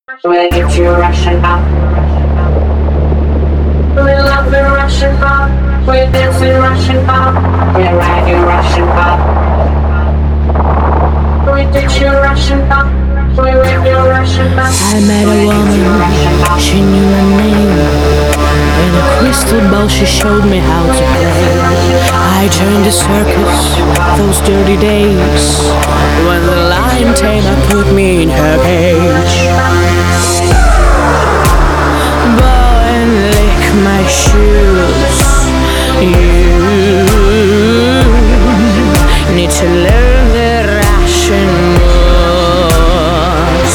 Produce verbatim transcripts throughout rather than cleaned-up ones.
We'll get you Russian up. We love the Russian pop. We dance in Russian pop. We ride in Russian pop. We teach you Russian pop. We rip you Russian pop. I met a woman, she knew my name. In a crystal ball she showed me how to play. I joined the circus, those dirty days. When the lion tamer put me in her cage. Bow and lick my shoes. You need to learn the Russian moves.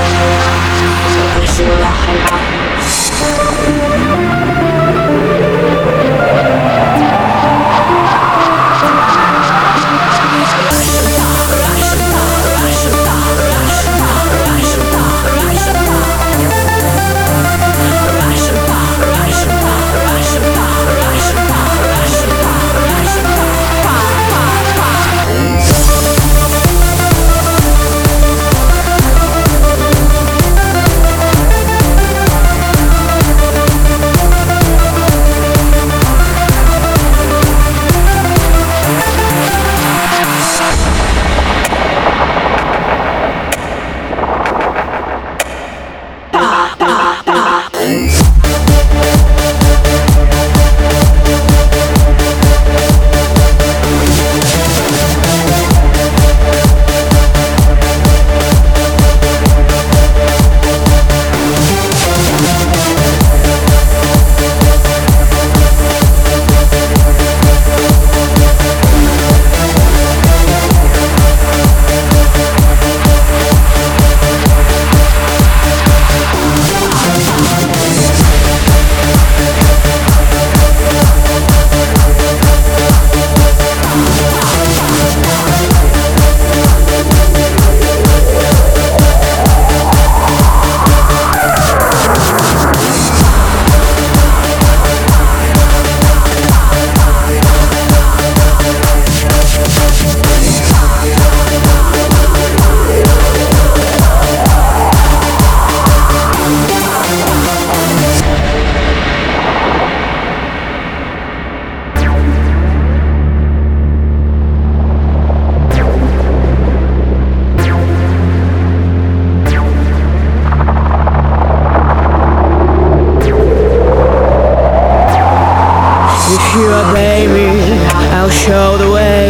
If you obey me, I'll show the way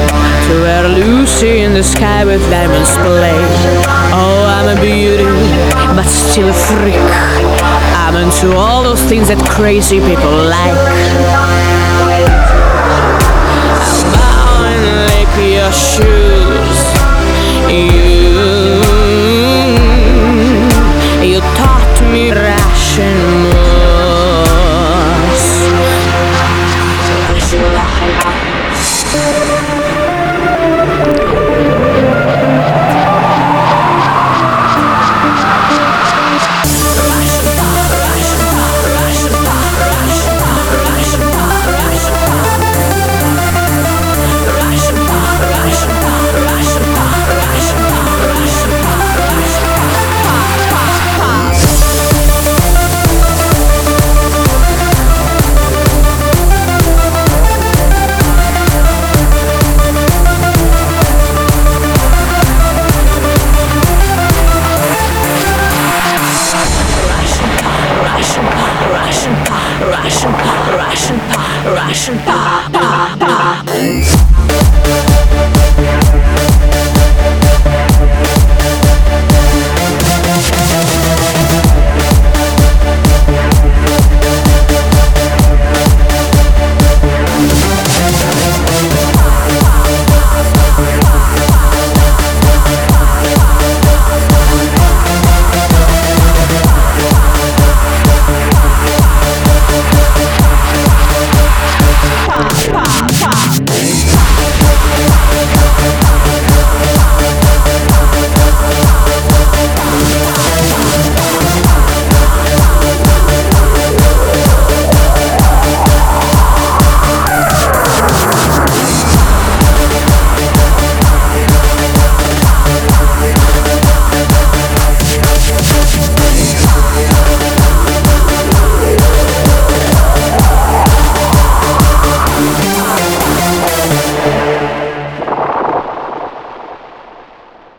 to where Lucy in the sky with diamonds play. Oh, I'm a beauty, but still a freak. I'm into all those things that crazy people like. I'll bow and lick your shoes.